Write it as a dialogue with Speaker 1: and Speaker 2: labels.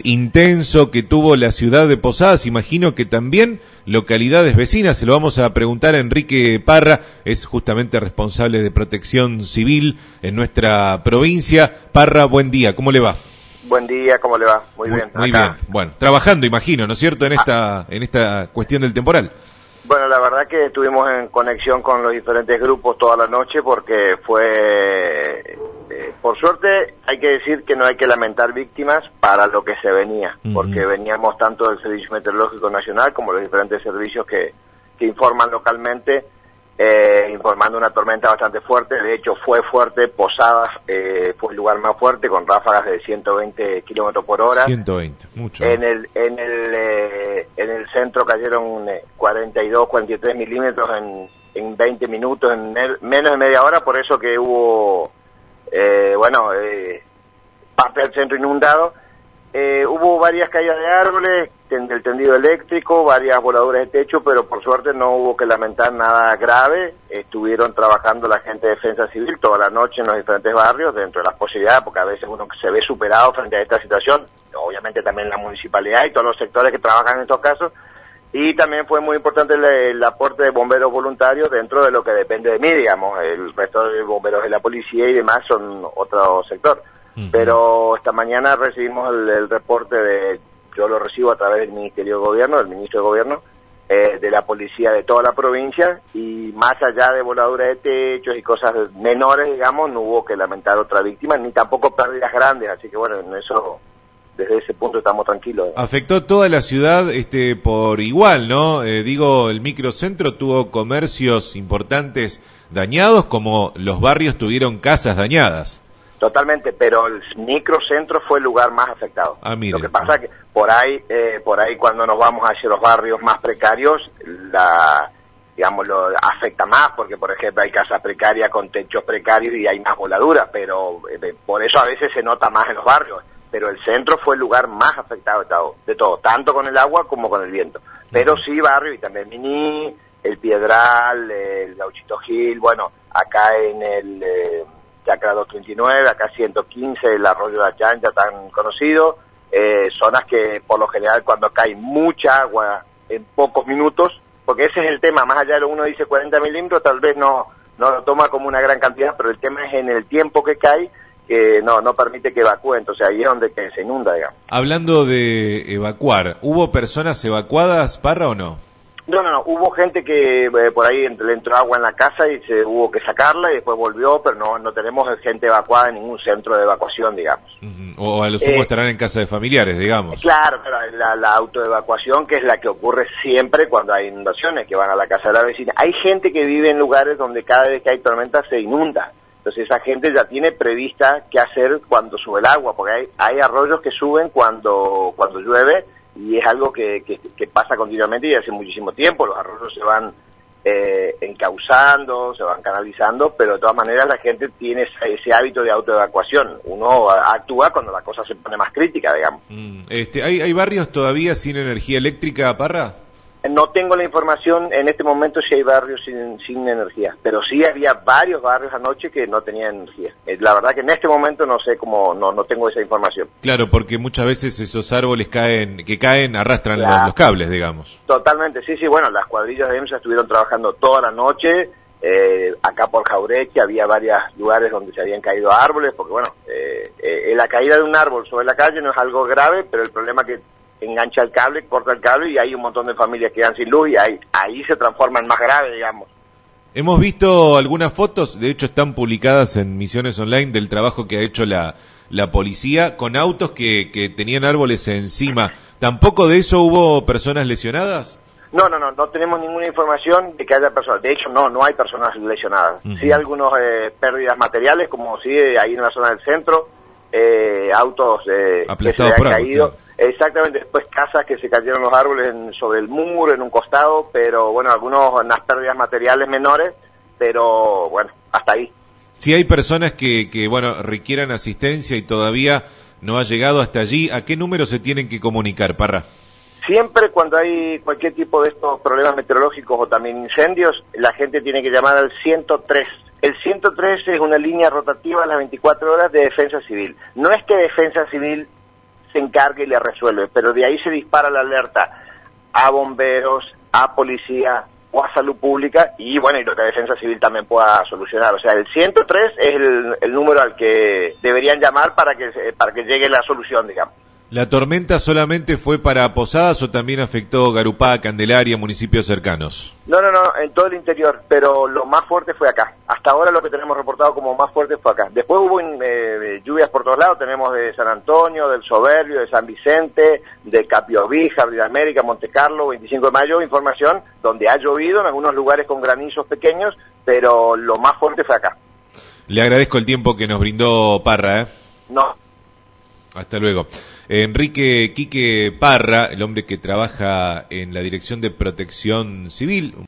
Speaker 1: intenso que tuvo la ciudad de Posadas, imagino que también localidades vecinas. Se lo vamos a preguntar a Enrique Parra, es justamente responsable de Protección Civil en nuestra provincia. Parra, buen día, ¿cómo le va?
Speaker 2: Buen día, ¿cómo le va? Muy bien.
Speaker 1: Muy bien, bueno, trabajando, imagino, ¿no es cierto?, en esta cuestión del temporal.
Speaker 2: Bueno, la verdad que estuvimos en conexión con los diferentes grupos toda la noche porque fue, por suerte, hay que decir que no hay que lamentar víctimas para lo que se venía, porque veníamos tanto del Servicio Meteorológico Nacional como los diferentes servicios que informan localmente, informando una tormenta bastante fuerte. De hecho fue fuerte. Posadas fue el lugar más fuerte, con ráfagas de 120 kilómetros por hora.
Speaker 1: 120, mucho.
Speaker 2: En el centro cayeron 42, 43 milímetros en 20 minutos, en menos de media hora, por eso que hubo, parte del centro inundado. Hubo varias caídas de árboles, del tendido eléctrico, varias voladuras de techo, pero por suerte no hubo que lamentar nada grave. Estuvieron trabajando la gente de Defensa Civil toda la noche en los diferentes barrios, dentro de las posibilidades, porque a veces uno se ve superado frente a esta situación, obviamente también la municipalidad y todos los sectores que trabajan en estos casos. Y también fue muy importante el aporte de bomberos voluntarios dentro de lo que depende de mí, digamos. El resto de bomberos de la policía y demás son otro sector. Pero esta mañana recibimos el reporte yo lo recibo a través del Ministerio de Gobierno, del Ministro de Gobierno, de la policía de toda la provincia, y más allá de voladuras de techos y cosas menores, digamos, no hubo que lamentar otra víctima, ni tampoco pérdidas grandes, así que bueno, en eso, desde ese punto estamos tranquilos.
Speaker 1: Afectó toda la ciudad por igual, ¿no? El microcentro tuvo comercios importantes dañados, como los barrios tuvieron casas dañadas.
Speaker 2: Totalmente, pero el microcentro fue el lugar más afectado.
Speaker 1: Mire.
Speaker 2: Lo que pasa es que por ahí cuando nos vamos hacia los barrios más precarios, lo afecta más, porque por ejemplo hay casas precarias con techos precarios y hay más voladuras, pero por eso a veces se nota más en los barrios. Pero el centro fue el lugar más afectado de todo, tanto con el agua como con el viento. Pero sí barrio, y también Miní, el Piedral, el Gauchito Gil, bueno, acá en el Chacra 239, acá 115, el Arroyo de la Chancha, tan conocido, zonas que por lo general cuando cae mucha agua en pocos minutos, porque ese es el tema, más allá de lo uno dice 40 milímetros, tal vez no lo toma como una gran cantidad, pero el tema es en el tiempo que cae, que no permite que evacúe, entonces ahí es donde se inunda, digamos.
Speaker 1: Hablando de evacuar, ¿hubo personas evacuadas, Parra, o no?
Speaker 2: No, hubo gente que por ahí le entró agua en la casa y se hubo que sacarla y después volvió, pero no tenemos gente evacuada en ningún centro de evacuación, digamos.
Speaker 1: O a lo sumo estarán en casa de familiares, digamos.
Speaker 2: Claro, pero la autoevacuación, que es la que ocurre siempre cuando hay inundaciones, que van a la casa de la vecina. Hay gente que vive en lugares donde cada vez que hay tormenta se inunda. Entonces esa gente ya tiene prevista qué hacer cuando sube el agua, porque hay arroyos que suben cuando llueve, y es algo que pasa continuamente y hace muchísimo tiempo. Los arroyos se van encauzando, se van canalizando, pero de todas maneras la gente tiene ese hábito de autoevacuación. Uno actúa cuando la cosa se pone más crítica, digamos.
Speaker 1: ¿Hay barrios todavía sin energía eléctrica, Parra?
Speaker 2: No tengo la información en este momento si hay barrios sin energía, pero sí había varios barrios anoche que no tenían energía. La verdad que en este momento no sé cómo, no tengo esa información.
Speaker 1: Claro, porque muchas veces esos árboles que caen arrastran los cables, digamos.
Speaker 2: Totalmente, sí, bueno, las cuadrillas de EMSA estuvieron trabajando toda la noche. Acá por Jaureche había varios lugares donde se habían caído árboles, porque bueno, la caída de un árbol sobre la calle no es algo grave, pero el problema es que engancha el cable, corta el cable y hay un montón de familias que quedan sin luz y ahí se transforma en más grave, digamos.
Speaker 1: Hemos visto algunas fotos, de hecho están publicadas en Misiones Online, del trabajo que ha hecho la policía con autos que tenían árboles encima. ¿Tampoco de eso hubo personas lesionadas?
Speaker 2: No tenemos ninguna información de que haya personas. De hecho, no hay personas lesionadas. Sí, algunas pérdidas materiales, como sí ahí en la zona del centro, autos que se han caído. Exactamente, después casas que se cayeron los árboles sobre el muro, en un costado, pero bueno, unas pérdidas materiales menores, pero bueno, hasta ahí.
Speaker 1: Si hay personas que requieran asistencia y todavía no ha llegado hasta allí, ¿a qué número se tienen que comunicar, Parra?
Speaker 2: Siempre cuando hay cualquier tipo de estos problemas meteorológicos o también incendios, la gente tiene que llamar al 103. El 103 es una línea rotativa a las 24 horas de Defensa Civil. No es que Defensa Civil se encarga y le resuelve, pero de ahí se dispara la alerta a bomberos, a policía o a salud pública y bueno, y lo que Defensa Civil también pueda solucionar. O sea, el 103 es el número al que deberían llamar para que llegue la solución, digamos.
Speaker 1: ¿La tormenta solamente fue para Posadas o también afectó Garupá, Candelaria, municipios cercanos?
Speaker 2: No, en todo el interior, pero lo más fuerte fue acá. Hasta ahora lo que tenemos reportado como más fuerte fue acá. Después hubo lluvias por todos lados, tenemos de San Antonio, del Soberbio, de San Vicente, de Capiobí, Jardín de América, Monte Carlo, 25 de mayo, información donde ha llovido en algunos lugares con granizos pequeños, pero lo más fuerte fue acá.
Speaker 1: Le agradezco el tiempo que nos brindó Parra, ¿eh?
Speaker 2: No.
Speaker 1: Hasta luego. Enrique Quique Parra, el hombre que trabaja en la Dirección de Protección Civil.